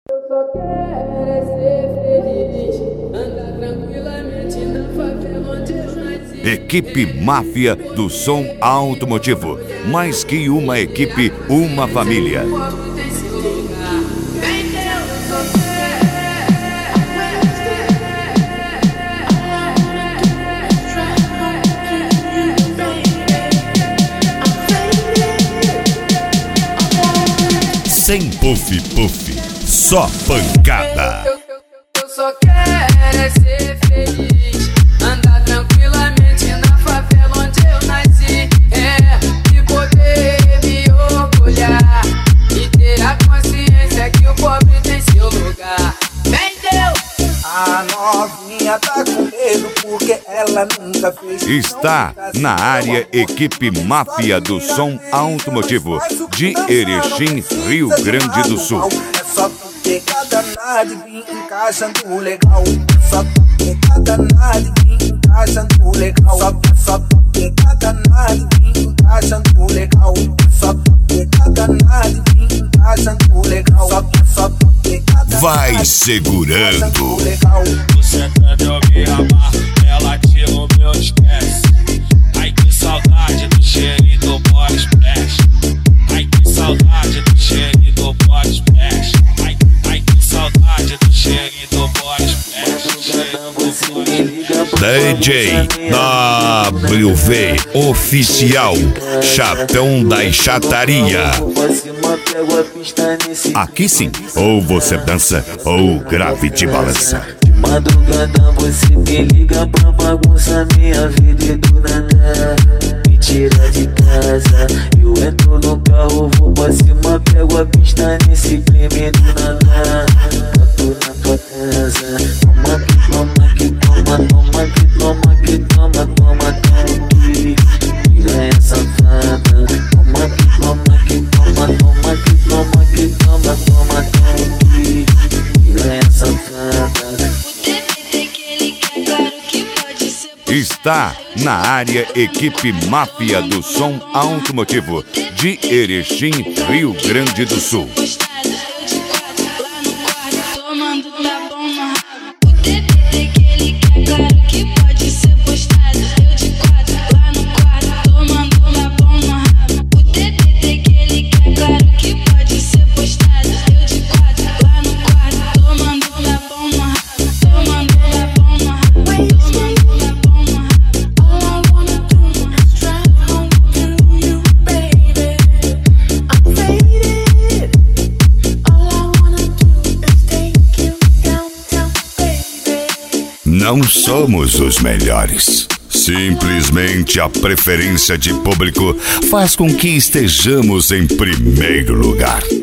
Eu só quero é ser feliz, andar tranquilamente na favela onde eu nasci. Equipe Máfia do Som Automotivo. Mais que uma equipe, uma família. Sem puff-puff, só pancada. Eu só quero é ser feliz, andar tranquilamente na favela onde eu nasci. E poder me orgulhar e ter a consciência que o pobre tem seu lugar. Vem Deus! A novinha tá com medo porque ela nunca fez. Está na área Equipe Máfia do Som Automotivo de Erechim, Rio Grande do Sul. É só tu pegar danado e vir encaixando legal. Só tu pegar danado e vir encaixando legal. Só tu pegar danado e vir encaixando legal. Só tu pegar danado e vir encaixando legal. Só tu pegar danado. Vai segurando. Você canta eu me amarro, ela tira o meu esquece. Ai que saudade do cheirinho do body splash. Ai que saudade do cheirinho do body splash. Ai que saudade do cheirinho do body splash. DJ WV Oficial, Chatão da Enxataria. Aqui sim, ou você dança ou grave te balança. Madrugada você me liga pra bagunça minha vida e do nada me tira de casa. Eu entro no carro, vou pra cima, pego a pista nesse crime do nada. Tô na tua casa, toma que toma que toma, toma que toma que toma, toma que tira essa safada. Toma que toma que toma, toma que toma que toma, toma que tira essa safada. Está na área Equipe Máfia do Som Automotivo de Erechim, Rio Grande do Sul. Não somos os melhores. Simplesmente a preferência de público faz com que estejamos em primeiro lugar.